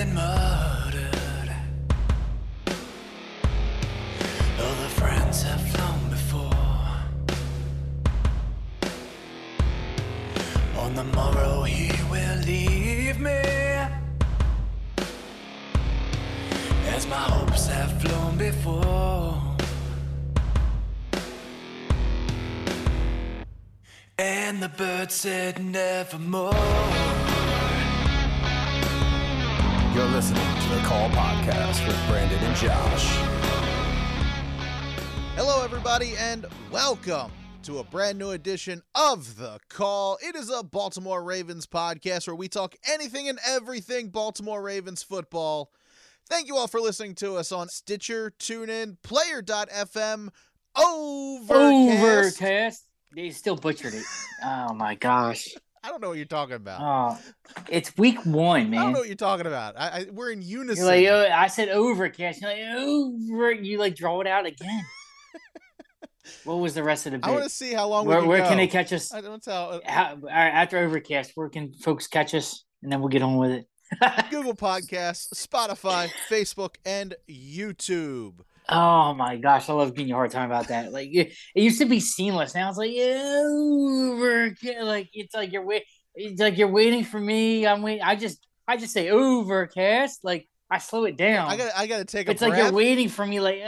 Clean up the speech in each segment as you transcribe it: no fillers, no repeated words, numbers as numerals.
been murdered. All the friends have flown before. On the morrow he will leave me, as my hopes have flown before. And the bird said nevermore. You're listening to the Call Podcast with Brandon and Josh. Hello, everybody, and welcome to a brand new edition of The Call. It is a Baltimore Ravens podcast where we talk anything and everything Baltimore Ravens football. Thank you all for listening to us on Stitcher, TuneIn, Player.fm, Overcast. They still butchered it. Oh, my gosh. I don't know what you're talking about. Oh, it's week one, man. I don't know what you're talking about. We're in unison. You're like, oh, I said Overcast. You're like, over. You like draw it out again. What was the rest of the bit? I want to see how long where go. can they catch us? I don't tell. After Overcast, where can folks catch us? And then we'll get on with it. Google Podcasts, Spotify, Facebook, and YouTube. Oh my gosh, I love giving you a hard time about that. Like it used to be seamless. Now it's like Overcast. Like it's like you're waiting for me. I'm waiting. I just say Overcast. Like I slow it down. I gotta take a It's breath. like you're waiting for me. Like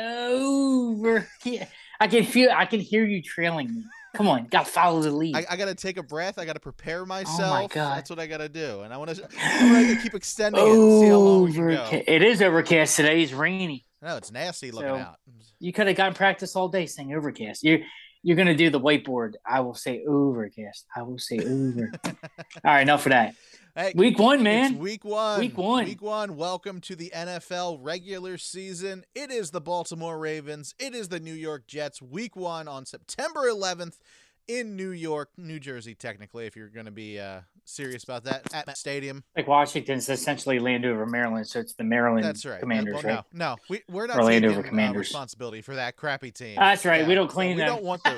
Overcast. I can hear you trailing me. Come on, gotta follow the lead. I gotta take a breath. I gotta prepare myself. Oh my God. That's what I gotta do, and I want to keep extending it and see how long we can go. It is overcast today. It's rainy. No, it's nasty looking out. You could have gotten practice all day saying Overcast. You're gonna do the whiteboard. I will say Overcast. I will say over. All right, enough for that. Hey, week one, man. It's week one. Week one. Week one. Welcome to the NFL regular season. It is the Baltimore Ravens. It is the New York Jets. Week one on September 11th in New York, New Jersey, technically, if you're going to be serious about that, at Met Stadium. Like Washington's essentially Landover, Maryland, so it's the Maryland That's right. Commanders, right? No, we're not Landover taking Commanders. responsibility for that crappy team. That's right. We don't claim them. We don't want those.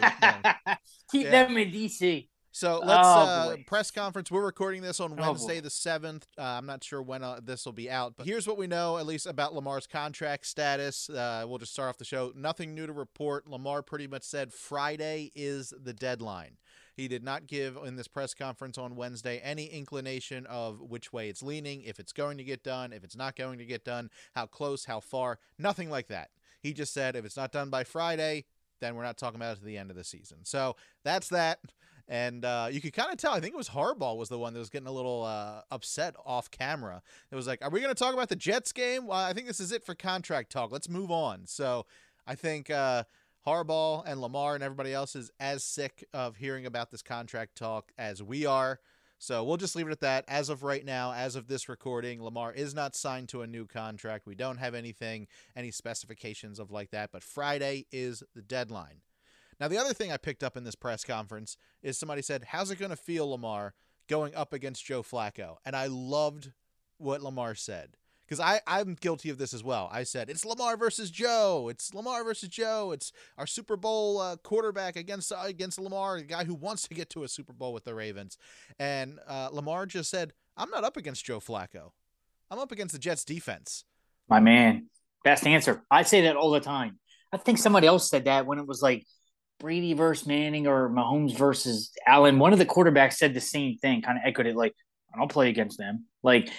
Keep them in D.C. So let's press conference. We're recording this on Wednesday the 7th. I'm not sure when this will be out, but here's what we know, at least about Lamar's contract status. We'll just start off the show. Nothing new to report. Lamar pretty much said Friday is the deadline. He did not give in this press conference on Wednesday any inclination of which way it's leaning, if it's going to get done, if it's not going to get done, how close, how far, nothing like that. He just said if it's not done by Friday, then we're not talking about it at the end of the season. So that's that. And you could kind of tell, I think it was Harbaugh was the one that was getting a little upset off camera. It was like, are we going to talk about the Jets game? Well, I think this is it for contract talk. Let's move on. So I think Harbaugh and Lamar and everybody else is as sick of hearing about this contract talk as we are. So we'll just leave it at that. As of right now, as of this recording, Lamar is not signed to a new contract. We don't have any specifications of like that, but Friday is the deadline. Now, the other thing I picked up in this press conference is somebody said, how's it going to feel, Lamar, going up against Joe Flacco? And I loved what Lamar said, because I'm guilty of this as well. I said, it's Lamar versus Joe. It's Lamar versus Joe. It's our Super Bowl quarterback against Lamar, the guy who wants to get to a Super Bowl with the Ravens. And Lamar just said, I'm not up against Joe Flacco. I'm up against the Jets defense. My man, best answer. I say that all the time. I think somebody else said that when it was like Brady versus Manning or Mahomes versus Allen. One of the quarterbacks said the same thing, kind of echoed it like, I don't play against them. Like,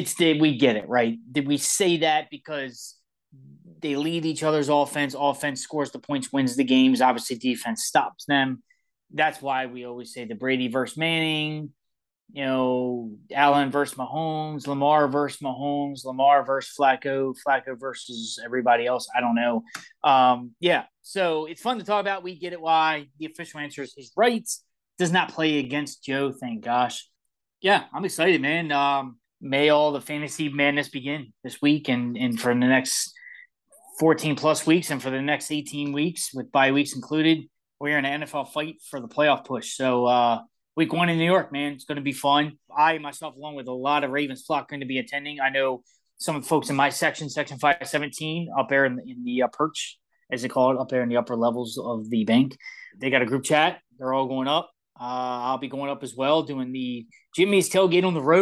we get it, right? Did we say that because they lead each other's offense? Offense scores the points, wins the games. Obviously, defense stops them. That's why we always say the Brady versus Manning, Allen versus Mahomes, Lamar versus Mahomes, Lamar versus Flacco, Flacco versus everybody else. I don't know. So it's fun to talk about. We get it why. The official answer is he's right. Does not play against Joe, thank gosh. Yeah, I'm excited, man. May all the fantasy madness begin this week and for the next 14-plus weeks and for the next 18 weeks with bye weeks included. We're in an NFL fight for the playoff push. So week one in New York, man, it's going to be fun. I, myself, along with a lot of Ravens flock, going to be attending. I know some of the folks in my section 517, up there in the perch, as they call it, up there in the upper levels of the bank. They got a group chat. They're all going up. I'll be going up as well, doing the Jimmy's Tailgate on the Road. It's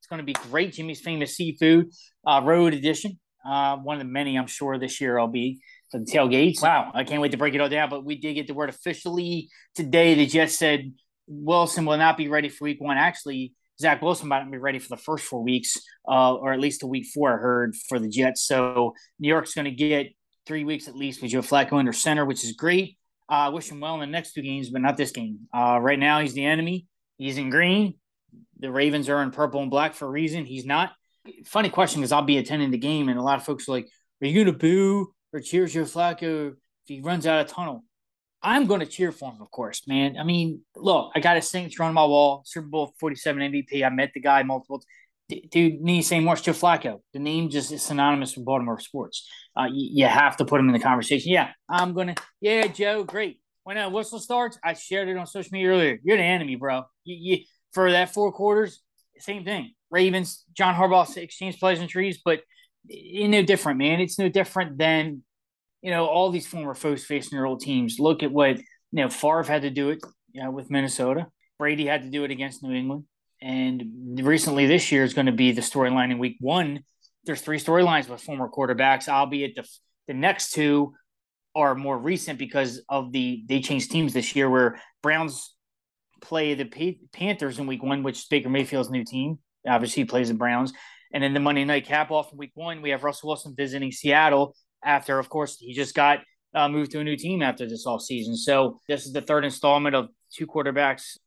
It's going to be great. Jimmy's Famous Seafood Road Edition. One of the many, I'm sure, this year I'll be for the tailgates. Wow, I can't wait to break it all down. But we did get the word officially today. The Jets said Wilson will not be ready for week 1. Actually, Zach Wilson might not be ready for the first 4 weeks, or at least a week 4, I heard, for the Jets. So New York's going to get 3 weeks at least with Joe Flacco under center, which is great. I wish him well in the next 2 games, but not this game. Right now, he's the enemy. He's in green. The Ravens are in purple and black for a reason. He's not. Funny question, because I'll be attending the game, and a lot of folks are like, are you going to boo or cheer Joe Flacco if he runs out of tunnel? I'm going to cheer for him, of course, man. I mean, look, I got a signature on my wall, Super Bowl 47 MVP. I met the guy multiple times. Dude, need to say more Joe Flacco. The name just is synonymous with Baltimore sports. You have to put him in the conversation. Yeah, Joe, great. When a whistle starts, I shared it on social media earlier. You're the enemy, bro. For that 4 quarters, same thing. Ravens, John Harbaugh exchange pleasantries, but it's no different, man. It's no different than, all these former foes facing their old teams. Look at what, Favre had to do it with Minnesota. Brady had to do it against New England. And recently this year is going to be the storyline in week 1. There's 3 storylines with former quarterbacks, albeit the next 2 are more recent because of they changed teams this year, where Browns play the Panthers in week 1, which is Baker Mayfield's new team. Obviously, he plays the Browns. And then the Monday night cap off in week 1, we have Russell Wilson visiting Seattle after, of course, he just got moved to a new team after this offseason. So this is the 3rd installment of 2 quarterbacks,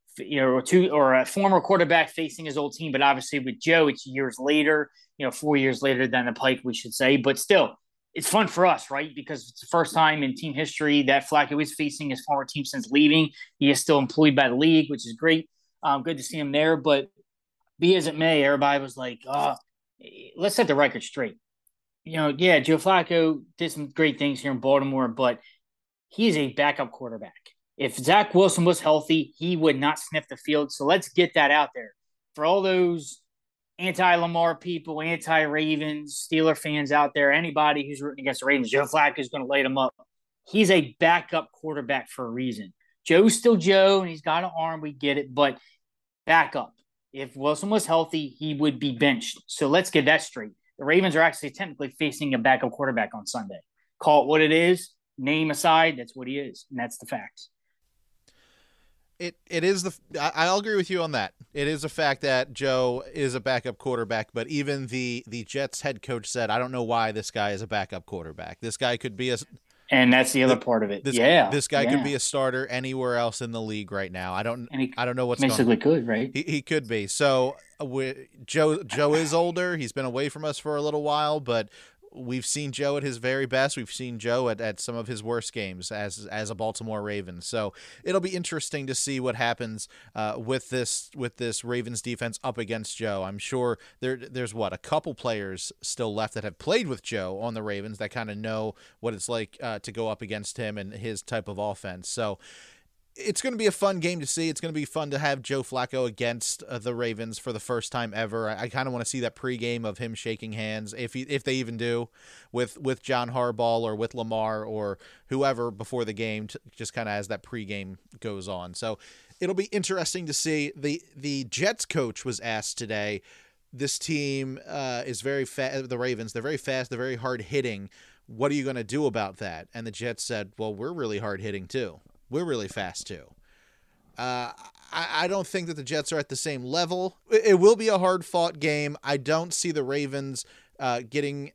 or a former quarterback facing his old team. But obviously with Joe, it's years later, 4 years later than the Pike, we should say. But still, it's fun for us, right? Because it's the first time in team history that Flacco is facing his former team since leaving. He is still employed by the league, which is great. Good to see him there. But be as it may, everybody was like, let's set the record straight. Joe Flacco did some great things here in Baltimore, but he's a backup quarterback. If Zach Wilson was healthy, he would not sniff the field. So let's get that out there. For all those anti-Lamar people, anti-Ravens, Steeler fans out there, anybody who's rooting against the Ravens, Joe Flacco is going to light them up. He's a backup quarterback for a reason. Joe's still Joe, and he's got an arm. We get it, but backup. If Wilson was healthy, he would be benched. So let's get that straight. The Ravens are actually technically facing a backup quarterback on Sunday. Call it what it is. Name aside, that's what he is, and that's the facts. It is I'll agree with you on that. It is a fact that Joe is a backup quarterback, but even the Jets head coach said, I don't know why this guy is a backup quarterback. This guy could be and that's the other part of it. This guy could be a starter anywhere else in the league right now. I don't know what's going on. Basically could, right? He could be. So Joe is older. He's been away from us for a little while, but we've seen Joe at his very best. We've seen Joe at some of his worst games as a Baltimore Raven. So it'll be interesting to see what happens with this Ravens defense up against Joe. I'm sure there's a couple players still left that have played with Joe on the Ravens that kind of know what it's like to go up against him and his type of offense. So it's going to be a fun game to see. It's going to be fun to have Joe Flacco against the Ravens for the first time ever. I kind of want to see that pregame of him shaking hands, if they even do, with John Harbaugh or with Lamar or whoever before the game, just kind of as that pregame goes on. So it'll be interesting to see. The Jets coach was asked today, this team is very fast. The Ravens, they're very fast. They're very hard hitting. What are you going to do about that? And the Jets said, well, we're really hard hitting too. We're really fast, too. I don't think that the Jets are at the same level. It will be a hard-fought game. I don't see the Ravens getting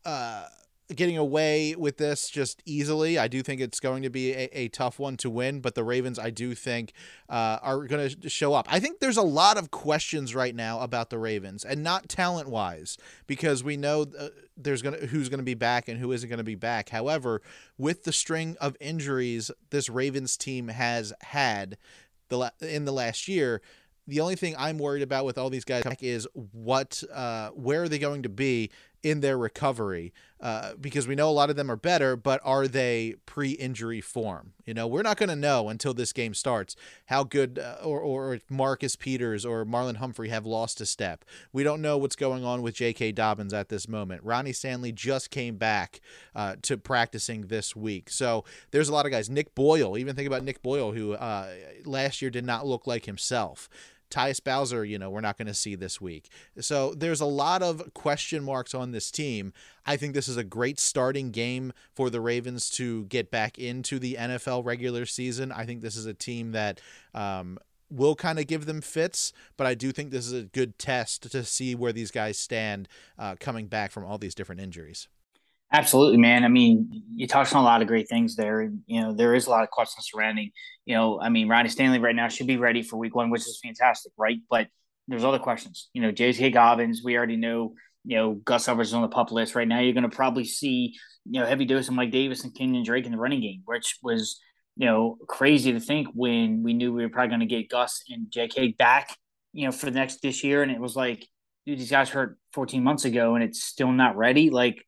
away with this just easily. I do think it's going to be a tough one to win, but the Ravens, I do think, are going to show up. I think there's a lot of questions right now about the Ravens, and not talent-wise, because we know who's going to be back and who isn't going to be back. However, with the string of injuries this Ravens team has had in the last year, the only thing I'm worried about with all these guys is where are they going to be in their recovery? Because we know a lot of them are better, but are they pre-injury form? We're not going to know until this game starts how good or if Marcus Peters or Marlon Humphrey have lost a step. We don't know what's going on with J.K. Dobbins at this moment. Ronnie Stanley just came back to practicing this week. So there's a lot of guys. Nick Boyle, even think about Nick Boyle, who last year did not look like himself. Tyus Bowser, we're not going to see this week. So there's a lot of question marks on this team. I think this is a great starting game for the Ravens to get back into the NFL regular season. I think this is a team that will kind of give them fits, but I do think this is a good test to see where these guys stand coming back from all these different injuries. Absolutely, man. I mean, you touched on a lot of great things there. There is a lot of questions surrounding, Ronnie Stanley right now should be ready for week 1, which is fantastic, right? But there's other questions. J.K. Dobbins, we already know, Gus Edwards is on the PUP list. Right now you're going to probably see, heavy dose of Mike Davis and Kenyon Drake in the running game, which was, crazy to think when we knew we were probably going to get Gus and J.K. back, for this year. And it was like, dude, these guys hurt 14 months ago and it's still not ready. Like,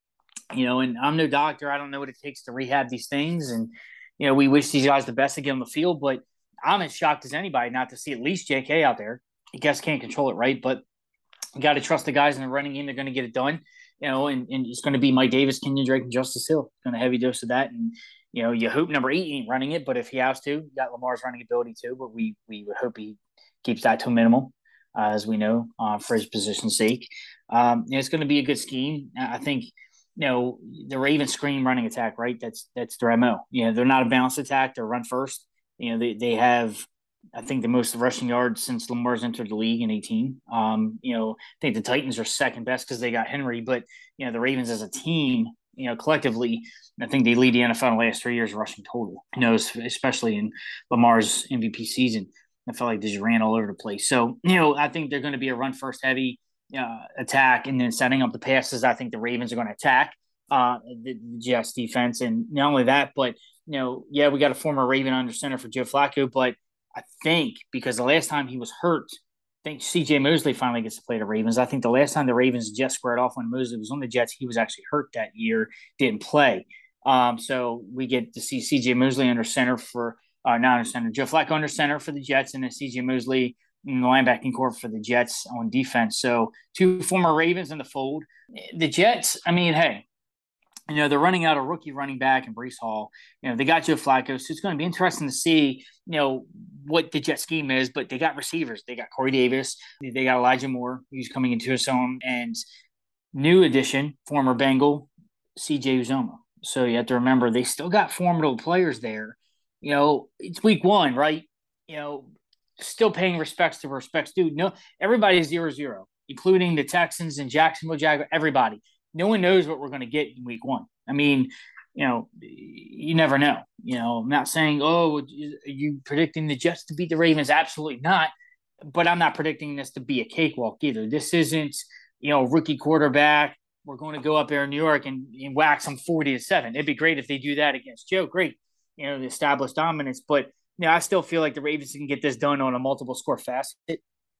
and I'm no doctor. I don't know what it takes to rehab these things. And, we wish these guys the best to get on the field, but I'm as shocked as anybody not to see at least JK out there. I guess can't control it, right? But you got to trust the guys in the running game. They're going to get it done, and it's going to be Mike Davis, Kenyon Drake, and Justice Hill. Going to heavy dose of that. And, you hope number 8 ain't running it, but if he has to, you got Lamar's running ability too, but we would hope he keeps that to a minimal, as we know, for his position's sake. It's going to be a good scheme. I think, the Ravens screen running attack, right? That's their MO. They're not a balanced attack. They're run first. They have, I think, the most rushing yards since Lamar's entered the league in 18. I think the Titans are second best because they got Henry, but, the Ravens as a team, collectively, I think they lead the NFL in the last 3 years rushing total, especially in Lamar's MVP season. I felt like they just ran all over the place. So, I think they're going to be a run first heavy attack, and then setting up the passes. I think the Ravens are going to attack the Jets defense. And not only that, but, we got a former Raven under center for Joe Flacco, but I think because the last time he was hurt, I think CJ Mosley finally gets to play the Ravens. I think the last time the Ravens Jets squared off when Mosley was on the Jets, he was actually hurt that year, didn't play. So we get to see CJ Mosley under center for not under center, Joe Flacco under center for the Jets, and then CJ Mosley in the linebacking core for the Jets on defense. So 2 former Ravens in the fold. The Jets, I mean, hey, they're running out a rookie running back in Breece Hall. They got Joe Flacco, so it's going to be interesting to see, what the Jet scheme is. But they got receivers. They got Corey Davis. They got Elijah Moore, who's coming into his own, and new addition, former Bengal, CJ Uzomah. So you have to remember they still got formidable players there. It's week 1, right? Still paying respects to respects due. No, everybody's 0-0, including the Texans and Jacksonville Jaguars. Everybody. No one knows what we're going to get in week 1. I mean, you never know. I'm not saying, are you predicting the Jets to beat the Ravens? Absolutely not. But I'm not predicting this to be a cakewalk either. This isn't, rookie quarterback. We're going to go up there in New York and whack them 40-7. It'd be great if they do that against Joe. Great, the established dominance. But I still feel like the Ravens can get this done on a multiple score facet.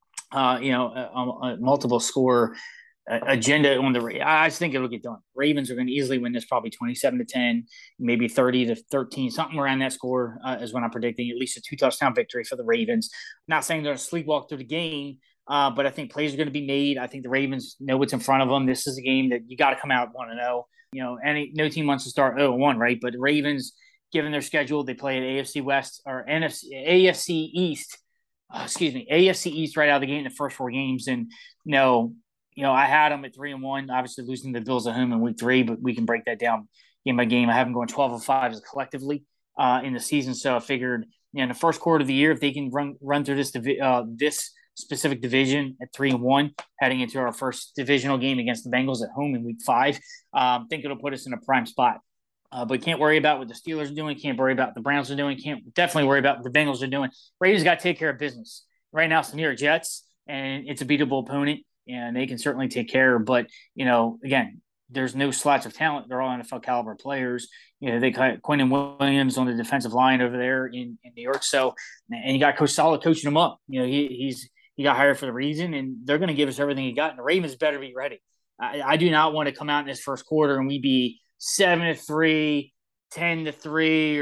A multiple score agenda on the. I just think it'll get done. Ravens are going to easily win this, probably 27-10, maybe 30-13, something around that score is what I'm predicting. At least a 2-touchdown victory for the Ravens. I'm not saying they're going to sleepwalk through the game, but I think plays are going to be made. I think the Ravens know what's in front of them. This is a game that you got to come out 1-0. No team wants to start 0-1, right? But the Ravens, given their schedule, they play at AFC West or AFC East. AFC East right out of the gate in the first 4 games, and I had them at 3-1. Obviously, losing the Bills at home in week 3, but we can break that down game by game. I have them going 12-5 collectively in the season. So I figured, in the first quarter of the year, if they can run through this specific division at 3-1, heading into our first divisional game against the Bengals at home in week 5, I think it'll put us in a prime spot. But can't worry about what the Steelers are doing. Can't worry about what the Browns are doing. Can't definitely worry about what the Bengals are doing. Ravens got to take care of business. Right now, it's the New York Jets, and it's a beatable opponent, and they can certainly take care. But, again, there's no slouch of talent. They're all NFL caliber players. They got Quentin Williams on the defensive line over there in New York. So, and you got Coach Saleh coaching him up. He got hired for the reason, and they're going to give us everything he got. And the Ravens better be ready. I do not want to come out in this first quarter and we be 7-3, 10-3, or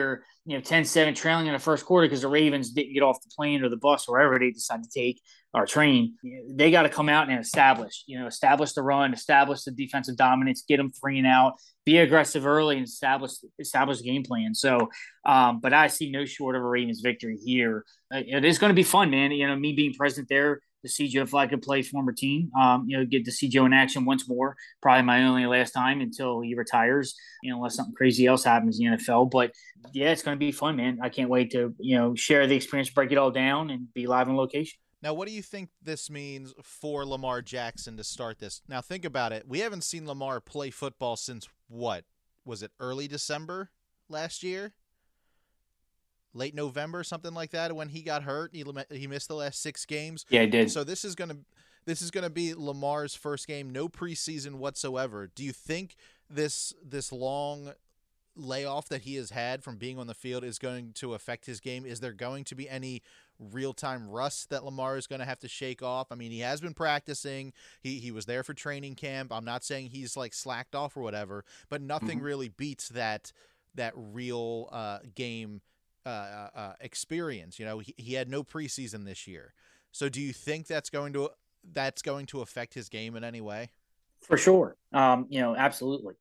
10-7 trailing in the first quarter because the Ravens didn't get off the plane or the bus or wherever they decided to take or train. They got to come out and establish the run, establish the defensive dominance, get them 3 and out, be aggressive early, and establish the game plan. So, but I see no short of a Ravens victory here. It is going to be fun, man. Me being present there to see Joe Flacco play former team. Get to see Joe in action once more. Probably my only last time until he retires, unless something crazy else happens in the NFL. But yeah, it's going to be fun, man. I can't wait to share the experience, break it all down, and be live on location. Now, what do you think this means for Lamar Jackson to start this? Now, think about it. We haven't seen Lamar play football since what? Was it early December last year? Late November, something like that, when he got hurt. He missed the last 6 games. Yeah, he did. So this is gonna be Lamar's first game, no preseason whatsoever. Do you think this long layoff that he has had from being on the field is going to affect his game? Is there going to be any real-time rust that Lamar is going to have to shake off? I mean, he has been practicing. He was there for training camp. I'm not saying he's like slacked off or whatever, but nothing really beats that real game experience. He had no preseason this year. So do you think that's going to affect his game in any way? For sure. Absolutely.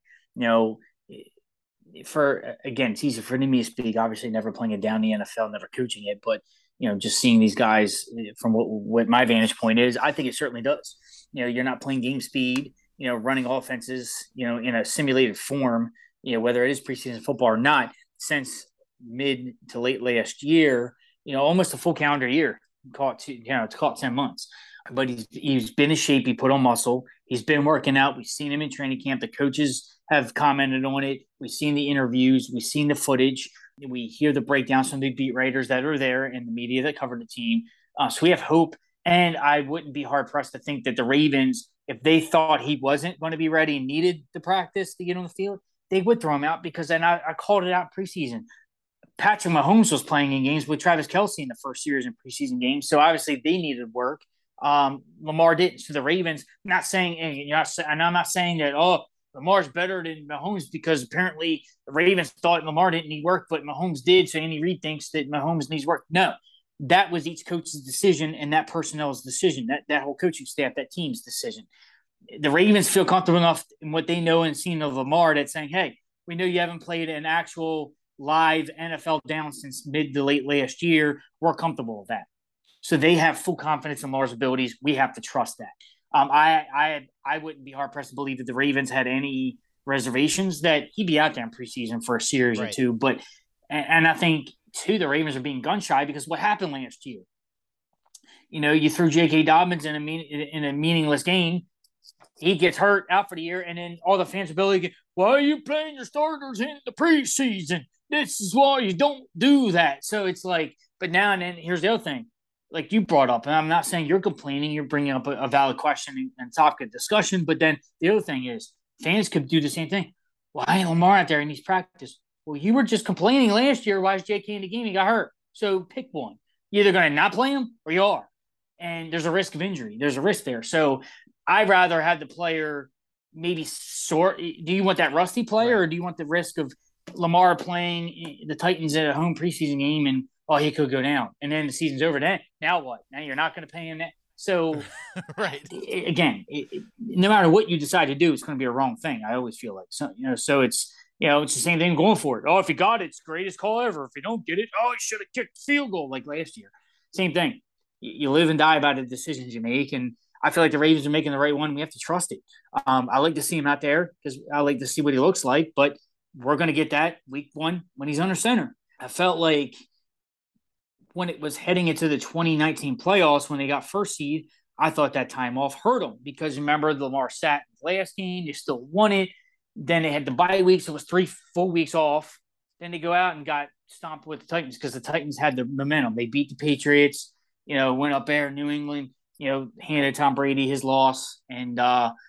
It's easy for me to speak, obviously never playing it down in the NFL, never coaching it, but just seeing these guys from what my vantage point is, I think it certainly does. You're not playing game speed, running offenses, in a simulated form, whether it is preseason football or not, since mid to late last year, almost a full calendar year, it's called 10 months. But he's been in shape. He put on muscle. He's been working out. We've seen him in training camp. The coaches have commented on it. We've seen the interviews. We've seen the footage. We hear the breakdowns from the beat writers that are there and the media that cover the team. So we have hope. And I wouldn't be hard-pressed to think that the Ravens, if they thought he wasn't going to be ready and needed the practice to get on the field, they would throw him out because then I called it out preseason. Patrick Mahomes was playing in games with Travis Kelce in the first series in preseason games. So obviously they needed work. Lamar didn't. So the Ravens, I'm not saying that, Lamar's better than Mahomes because apparently the Ravens thought Lamar didn't need work, but Mahomes did. So Andy Reid thinks that Mahomes needs work. No, that was each coach's decision and that personnel's decision, that whole coaching staff, that team's decision. The Ravens feel comfortable enough in what they know and seen of Lamar that's saying, hey, we know you haven't played an actual live NFL down since mid to late last year. We're comfortable with that. So they have full confidence in Lamar's abilities. We have to trust that. I wouldn't be hard pressed to believe that the Ravens had any reservations that he'd be out there in preseason for a series or two. But I think too, the Ravens are being gun shy because what happened last year? You threw J.K. Dobbins in a meaningless game. He gets hurt out for the year, and then all the fans will be, why are you playing your starters in the preseason? This is why you don't do that. So it's like, but now and then, here's the other thing. Like you brought up, and I'm not saying you're complaining, you're bringing up a valid question and topic of discussion, but then the other thing is fans could do the same thing. Why ain't Lamar out there in these practice? Well, you were just complaining last year. Why is J.K. in the game? He got hurt. So pick one. You're either going to not play him or you are. And there's a risk of injury. There's a risk there. So I'd rather have the player maybe do you want that rusty player or do you want the risk of Lamar playing the Titans at a home preseason game and he could go down and then the season's over. Then now what? Now you're not going to pay him that. So right. Again, no matter what you decide to do, it's going to be a wrong thing. I always feel like, so it's, it's the same thing going for it. Oh, if you got it, it's the greatest call ever. If you don't get it, you should have kicked field goal like last year. Same thing. You live and die by the decisions you make. And I feel like the Ravens are making the right one. We have to trust it. I like to see him out there because I like to see what he looks like, but we're going to get that week 1 when he's under center. I felt like when it was heading into the 2019 playoffs, when they got first seed, I thought that time off hurt them because remember Lamar sat in the last game. They still won it. Then they had the bye weeks. It was 3 full weeks off. Then they go out and got stomped with the Titans because the Titans had the momentum. They beat the Patriots, went up there, New England, handed Tom Brady his loss and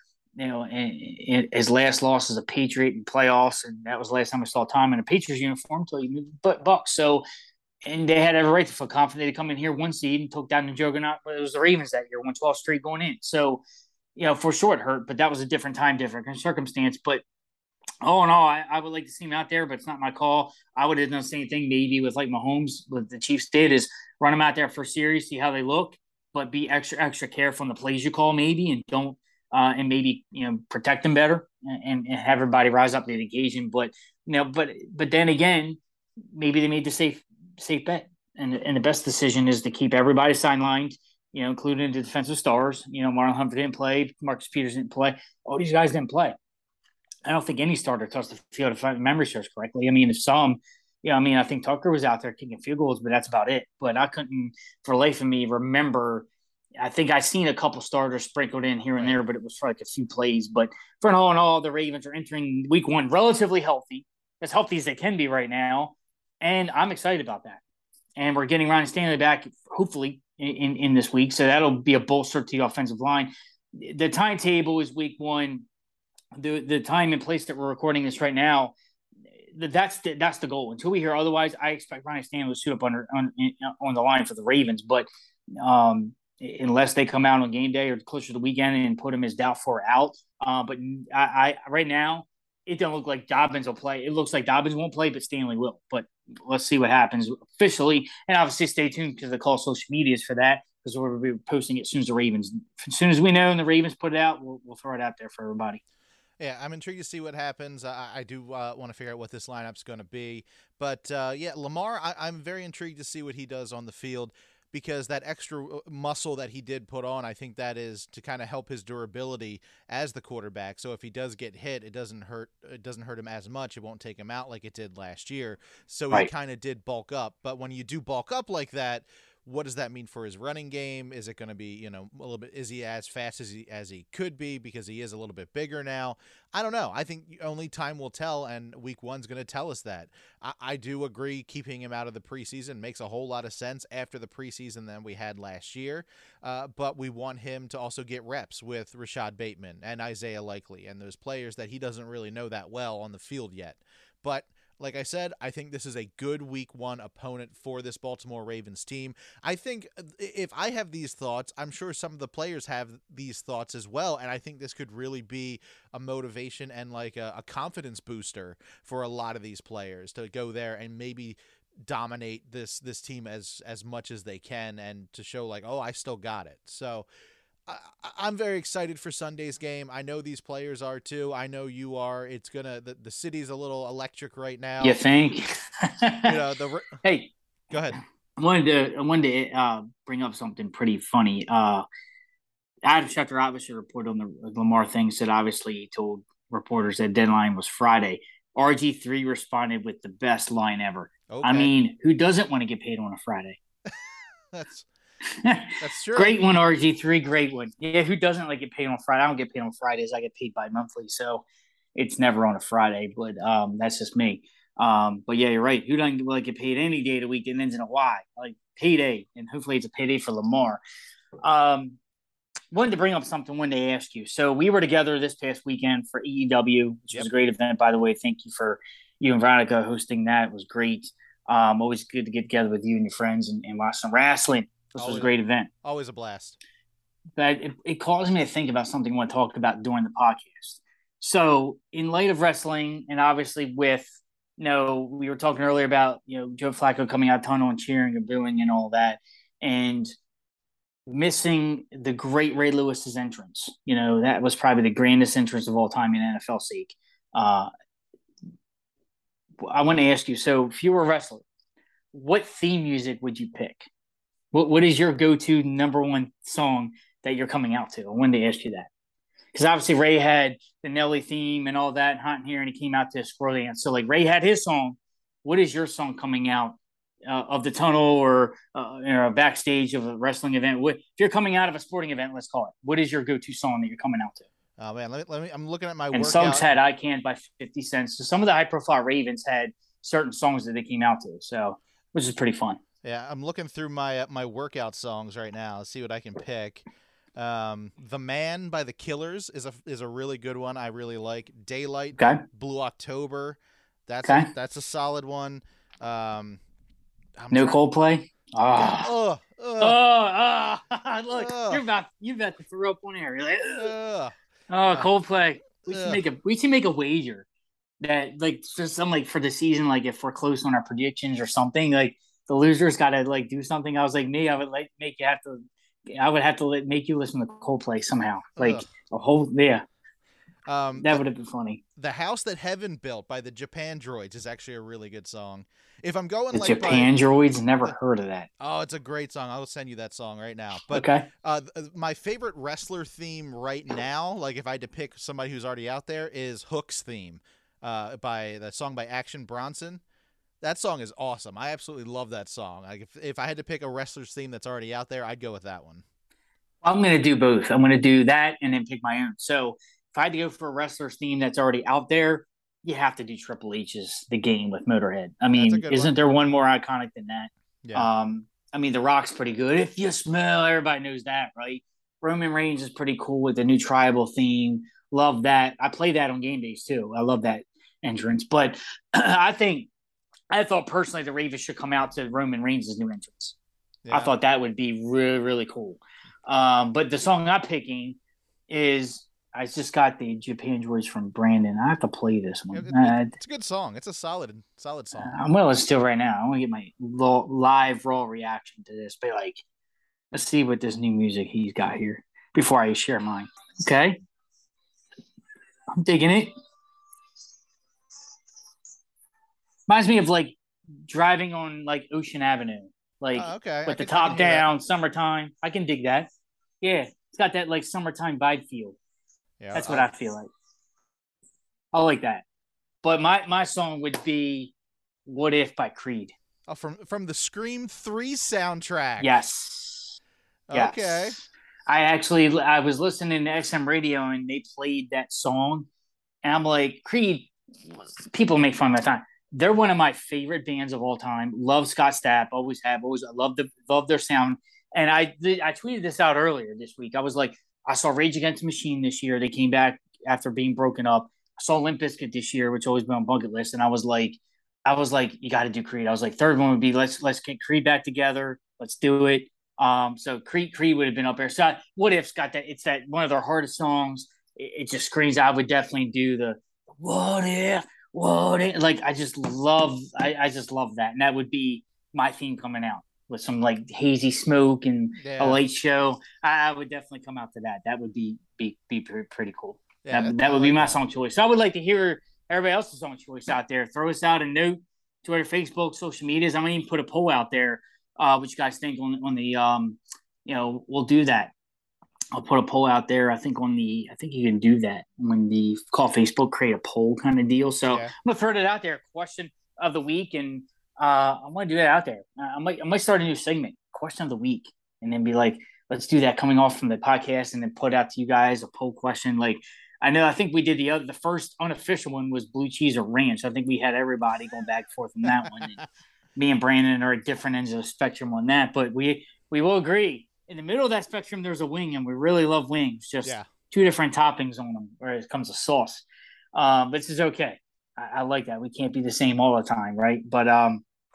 his last loss as a Patriot in playoffs. And that was the last time I saw Tom in a Patriots uniform until he moved to Bucks. So, and they had every right to feel confident to come in here 1 seed and took down the juggernaut. But it was the Ravens that year, won 12 straight going in. So, for sure it hurt, but that was a different time, different circumstance. But Oh no, I would like to see him out there, but it's not my call. I would have done the same thing maybe with like Mahomes, what the Chiefs did is run them out there for series, see how they look, but be extra careful in the plays you call maybe, and don't and maybe protect them better and have everybody rise up to the occasion. But but then again, maybe they made the safe bet, and the best decision is to keep everybody sidelined. Including the defensive stars. Marlon Humphrey didn't play, Marcus Peters didn't play. All these guys didn't play. I don't think any starter touched the field if my memory serves correctly. I mean, if some, I think Tucker was out there kicking field goals, but that's about it. But I couldn't, for the life of me, remember. I think I seen a couple starters sprinkled in here and there, but it was for like a few plays. But for all in all, the Ravens are entering week one relatively healthy, as healthy as they can be right now. And I'm excited about that. And we're getting Ryan Stanley back, hopefully, in this week. So that'll be a bolster to the offensive line. The timetable is week one. The time and place that we're recording this right now, that's the goal. Until we hear otherwise, I expect Ryan Stanley to suit up on the line for the Ravens. But unless they come out on game day or closer to the weekend and put him as doubtful or out, but I right now it don't look like Dobbins will play. It looks like Dobbins won't play, but Stanley will. But let's see what happens officially, and obviously stay tuned because the call social medias for that. Because we'll be posting it as soon as we know and the Ravens put it out, we'll throw it out there for everybody. Yeah, I'm intrigued to see what happens. I do want to figure out what this lineup's going to be. But, Lamar, I'm very intrigued to see what he does on the field because that extra muscle that he did put on, I think that is to kind of help his durability as the quarterback. So if he does get hit, it doesn't hurt him as much. It won't take him out like it did last year. So He kind of did bulk up. But when you do bulk up like that, what does that mean for his running game? Is it going to be, a little bit, is he as fast as he could be because he is a little bit bigger now? I don't know. I think only time will tell, and week one's going to tell us that. I do agree keeping him out of the preseason makes a whole lot of sense after the preseason than we had last year, but we want him to also get reps with Rashad Bateman and Isaiah Likely and those players that he doesn't really know that well on the field yet. But like I said, I think this is a good week one opponent for this Baltimore Ravens team. I think if I have these thoughts, I'm sure some of the players have these thoughts as well. And I think this could really be a motivation and like a confidence booster for a lot of these players to go there and maybe dominate this team as much as they can and to show like, oh, I still got it. So I'm very excited for Sunday's game. I know these players are too. I know you are. It's gonna the city's a little electric right now. You think? Hey, go ahead. I wanted to bring up something pretty funny. Adam Schefter obviously reported on the Lamar thing. Said obviously he told reporters that deadline was Friday. RG3 responded with the best line ever. Okay. I mean, who doesn't want to get paid on a Friday? That's true. Great one, RG3. Great one. Yeah, who doesn't like get paid on Friday? I don't get paid on Fridays. I get paid bi-monthly, so it's never on a Friday. But that's just me. But yeah, you're right. Who doesn't like get paid any day of the week and ends in a Y? Like payday, and hopefully it's a payday for Lamar. Wanted to bring up something when they asked you. So we were together this past weekend for AEW, which was a great event, by the way. Thank you for you and Veronica hosting that. It was great. Always good to get together with you and your friends and watch some wrestling. This was a great event. Always a blast. But it caused me to think about something I want to talk about during the podcast. So in light of wrestling, and obviously with, we were talking earlier about, Joe Flacco coming out tunnel and cheering and booing and all that, and missing the great Ray Lewis's entrance. That was probably the grandest entrance of all time in NFL sake. I want to ask you, so if you were a wrestler, what theme music would you pick? What is your go-to number one song that you're coming out to? I wanted to ask you that. Because obviously Ray had the Nelly theme and all that, Hot in Here, and he came out to a squirrel dance. So, Ray had his song. What is your song coming out of the tunnel or backstage of a wrestling event? If you're coming out of a sporting event, let's call it, what is your go-to song that you're coming out to? Oh, man, let me I'm looking at my and songs had I Can't by 50 Cent. So some of the high-profile Ravens had certain songs that they came out to, so which is pretty fun. Yeah, I'm looking through my workout songs right now. Let's see what I can pick. The Man by the Killers is a really good one. I really like. Daylight, Blue October. That's a solid one. No Coldplay. Look, you're about to throw up on air. You're like, Coldplay. We should make a wager. that like just some like for the season, like if we're close on our predictions or something, like the losers got to like do something. I was like me, I would like make you have to. I would have to make you listen to Coldplay somehow, like Ugh. a whole yeah. That The, would have been funny. the House That Heaven Built by the Japan Droids is actually a really good song. If I'm going The like Japan Droids, never the, heard of that. oh, it's a great song. I'll send you that song right now. But Okay. my favorite wrestler theme right now, like if I had to pick somebody who's already out there, is Hook's theme, by the song by Action Bronson. That song is awesome. I absolutely love that song. Like if I had to pick a wrestler's theme that's already out there, I'd go with that one. I'm going to do both. I'm going to do that and then pick my own. So if I had to go for a wrestler's theme that's already out there, you have to do Triple H's The Game with Motorhead. I mean, isn't there one more iconic than that? Yeah. I mean, The Rock's pretty good. If you smell, everybody knows that, right? Roman Reigns is pretty cool with the new tribal theme. Love that. I play that on game days too. I love that entrance. But I thought personally the Ravens should come out to Roman Reigns' new entrance. Yeah. I thought that would be really, really cool. But the song I'm picking is I just got the Japan Droids from Brandon. I have to play this one. It's a good song. It's a solid song. I'm going to listen to it right now. I want to get my live raw reaction to this. But like, let's see what this new music he's got here before I share mine. Okay. I'm digging it. Reminds me of like driving on like Ocean Avenue, like with the top down, summertime. I can dig that. Yeah, it's got that like summertime vibe feel. Yeah, that's what I feel like. I like that. But my song would be "What If" by Creed. Oh, from the Scream 3 soundtrack. Yes. Okay. I was listening to XM radio and they played that song, and I'm like, Creed. People make fun of my time. They're one of my favorite bands of all time. Love Scott Stapp. Always have. Always. I love their sound. And I tweeted this out earlier this week. I was like, I saw Rage Against the Machine this year. They came back after being broken up. I saw Limp Bizkit this year, which always been on bucket list. And I was like, you got to do Creed. I was like, third one would be let's get Creed back together. Let's do it. So Creed would have been up there. So What If's got that? It's that one of their hardest songs. It just screams. I would definitely do the What If. Like I just love that, and that would be my theme coming out with some like hazy smoke and a light show. I would definitely come out to that. That would be pretty cool. Yeah, that would be my song choice. So I would like to hear everybody else's song choice out there. Throw us out a note, Twitter, Facebook, social medias. I'm gonna even put a poll out there. What you guys think on the we'll do that. I'll put a poll out there. I think you can do that when call Facebook, create a poll kind of deal. So I'm gonna throw it out there. Question of the week, and I'm gonna do that out there. I might start a new segment, question of the week, and then be like, let's do that coming off from the podcast, and then put out to you guys a poll question. Like I think we did the first unofficial one was blue cheese or ranch. I think we had everybody going back and forth on that one. And me and Brandon are at different ends of the spectrum on that, but we will agree. In the middle of that spectrum, there's a wing, and we really love wings. Just two different toppings on them, where it comes to sauce. But this is okay. I like that. We can't be the same all the time, right? But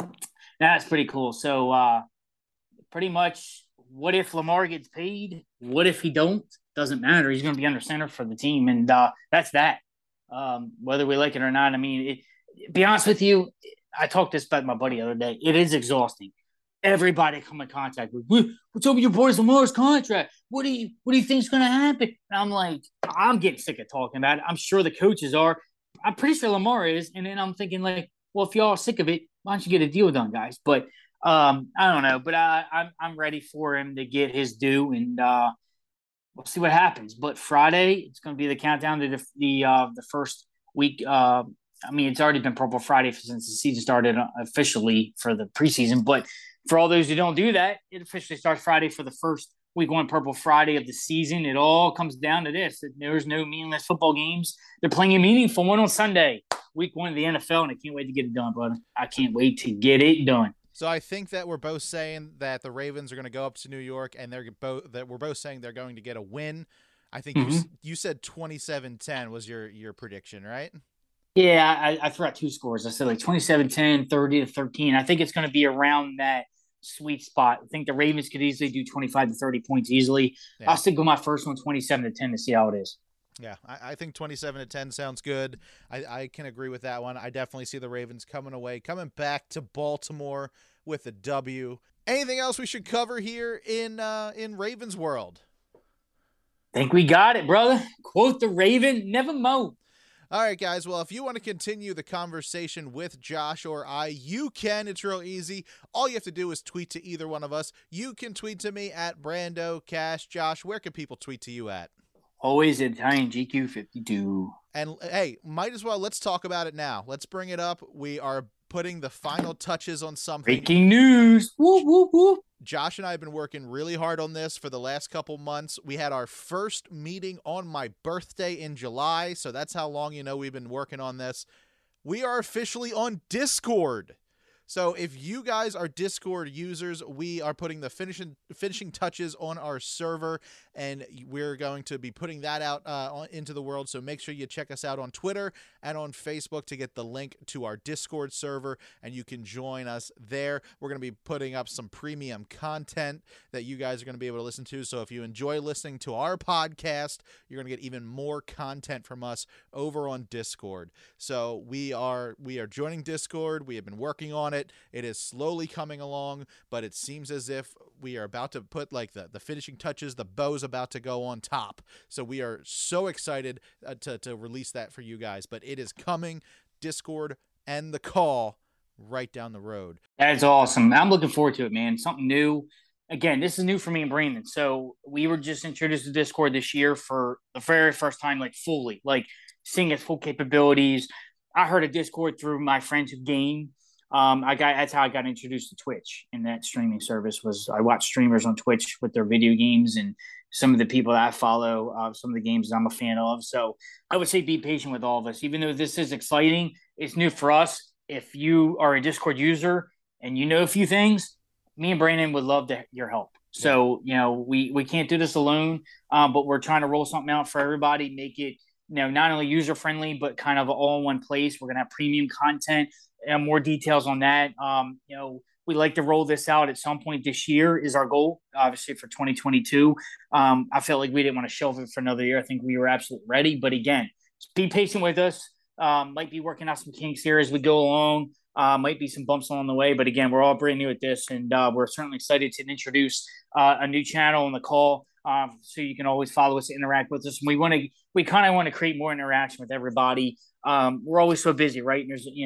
that's pretty cool. So pretty much, what if Lamar gets paid? What if he don't? Doesn't matter. He's going to be under center for the team, and that's that. Whether we like it or not. I mean, be honest with you, I talked this about my buddy the other day. It is exhausting. Everybody come in contact with, what's up with your boys Lamar's contract? What do you think is going to happen? And I'm like, I'm getting sick of talking about it. I'm sure the coaches are. I'm pretty sure Lamar is. And then I'm thinking like, well, if y'all are sick of it, why don't you get a deal done, guys? But I don't know. But I'm ready for him to get his due, and we'll see what happens. But Friday, it's going to be the countdown to the first week. I mean, it's already been Purple Friday since the season started officially for the preseason, but for all those who don't do that, it officially starts Friday for the first week one Purple Friday of the season. It all comes down to this. There's no meaningless football games. They're playing a meaningful one on Sunday, week one of the NFL, and I can't wait to get it done, brother. I can't wait to get it done. So I think that we're both saying that the Ravens are going to go up to New York, and we're both saying they're going to get a win. I think you said 27-10 was your prediction, right? Yeah, I threw out two scores. I said like 27-10, 30-13. I think it's going to be around that sweet spot. I think the Ravens could easily do 25 to 30 points easily. Yeah. I'll stick with my first one, 27-10, to see how it is. Yeah, I think 27-10 sounds good. I can agree with that one. I definitely see the Ravens coming back to Baltimore with a W. Anything else we should cover here in Ravens world? Think we got it, brother. Quote the Raven, never mo. All right, guys. Well, if you want to continue the conversation with Josh or I, you can. It's real easy. All you have to do is tweet to either one of us. You can tweet to me at Brando Cash. Josh, where can people tweet to you at? Always Italian GQ52. And hey, might as well, let's talk about it now. Let's bring it up. We are putting the final touches on something. Breaking news. Whoop, whoop, whoop. Josh and I have been working really hard on this for the last couple months. We had our first meeting on my birthday in July, so that's how long we've been working on this. We are officially on Discord. So if you guys are Discord users, we are putting the finishing touches on our server, and we're going to be putting that out into the world. So make sure you check us out on Twitter and on Facebook to get the link to our Discord server, and you can join us there. We're going to be putting up some premium content that you guys are going to be able to listen to. So if you enjoy listening to our podcast, you're going to get even more content from us over on Discord. So we are joining Discord. We have been working on it. It is slowly coming along, but it seems as if we are about to put like the finishing touches. The bow's about to go on top. So we are so excited to release that for you guys, but it is coming. Discord and the call right down the road. That's awesome. I'm looking forward to it, man. Something new. Again, this is new for me and Brandon. So we were just introduced to Discord this year for the very first time, like fully, like seeing its full capabilities. I heard of Discord through my friends who game. That's how I got introduced to Twitch, and that streaming service was I watch streamers on Twitch with their video games, and some of the people that I follow, some of the games I'm a fan of. So I would say be patient with all of us. Even though this is exciting, it's new for us. If you are a Discord user and you know a few things, me and Brandon would love your help. So, we can't do this alone, but we're trying to roll something out for everybody, make it, not only user-friendly, but kind of all in one place. We're going to have premium content and more details on that. We like to roll this out at some point this year is our goal, obviously, for 2022. I felt like we didn't want to shelve it for another year. I think we were absolutely ready. But again, be patient with us. Might be working out some kinks here as we go along. Might be some bumps along the way. But again, we're all brand new at this. And we're certainly excited to introduce a new channel on the call. So you can always follow us, interact with us. And we kind of want to create more interaction with everybody. We're always so busy, right? And there's,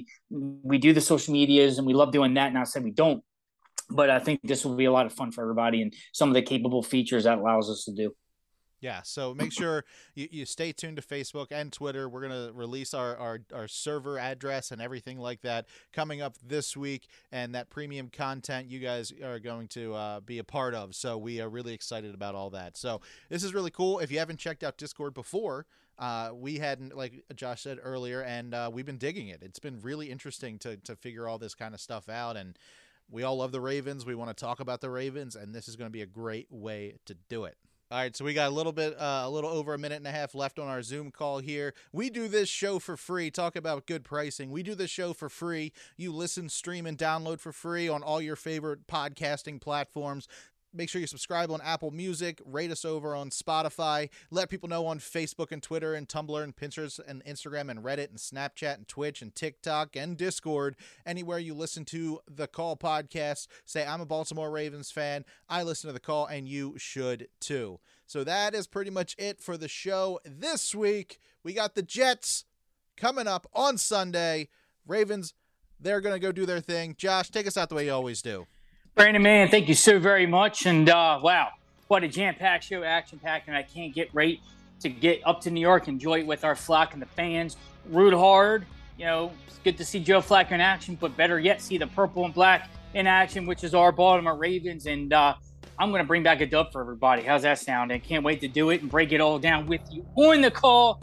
we do the social medias and we love doing that. Not saying we don't, but I think this will be a lot of fun for everybody and some of the capable features that allows us to do. Yeah, so make sure you stay tuned to Facebook and Twitter. We're going to release our server address and everything like that coming up this week, and that premium content you guys are going to be a part of. So we are really excited about all that. So this is really cool. If you haven't checked out Discord before, we hadn't, like Josh said earlier, and we've been digging it. It's been really interesting to figure all this kind of stuff out, and we all love the Ravens. We want to talk about the Ravens, and this is going to be a great way to do it. All right, so we got a little over a minute and a half left on our Zoom call here. We do this show for free. Talk about good pricing. We do this show for free. You listen, stream, and download for free on all your favorite podcasting platforms. Make sure you subscribe on Apple Music, rate us over on Spotify, let people know on Facebook and Twitter and Tumblr and Pinterest and Instagram and Reddit and Snapchat and Twitch and TikTok and Discord. Anywhere you listen to the Call podcast, say, I'm a Baltimore Ravens fan, I listen to the Call, and you should too. So that is pretty much it for the show this week. We got the Jets coming up on Sunday. Ravens, they're going to go do their thing. Josh, take us out the way you always do. Brandon, man, thank you so very much. And wow, what a jam-packed show, action-packed, and I can't wait to get up to New York, enjoy it with our flock and the fans. Root hard. It's good to see Joe Flacco in action, but better yet, see the purple and black in action, which is our Baltimore Ravens. And I'm going to bring back a dub for everybody. How's that sound? I can't wait to do it and break it all down with you on the call,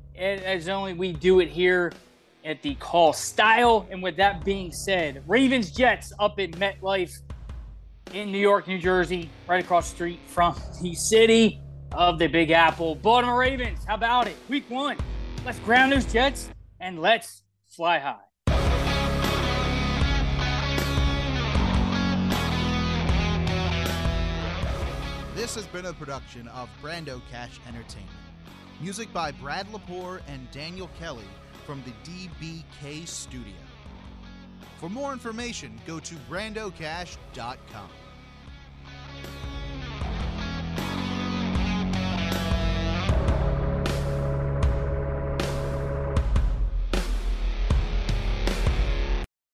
as only we do it here at the Call style. And with that being said, Ravens Jets up in MetLife in New York, New Jersey, right across the street from the city of the Big Apple. Baltimore Ravens, how about it? Week 1. Let's ground those Jets and let's fly high. This has been a production of Brando Cash Entertainment. Music by Brad Lepore and Daniel Kelly from the DBK Studio. For more information, go to brandocash.com.